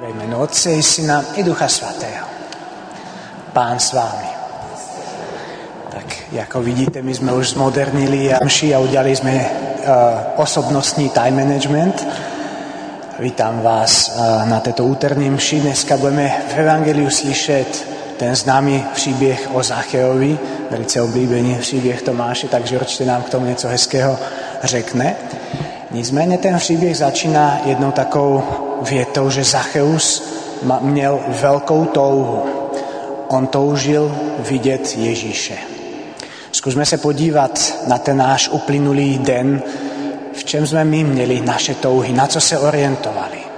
Ve jménu Otce i Syna i Ducha Svatého. Pán s vámi. Tak, ako vidíte, my sme už zmodernili mši a udiali sme osobnostní time management. Vítam vás na této úterní mši. Dneska budeme v Evangeliu slyšet ten známy příběh o Zacheovi, velice oblíbený příběh Tomáše, takže určitě nám k tomu něco hezkého řekne. Nicméně ten příběh začíná jednou takovou větou, že Zacheus měl velkou touhu. On toužil vidět Ježíše. Zkusme se podívat na ten náš uplynulý den, v čem jsme my měli naše touhy, na co se orientovali.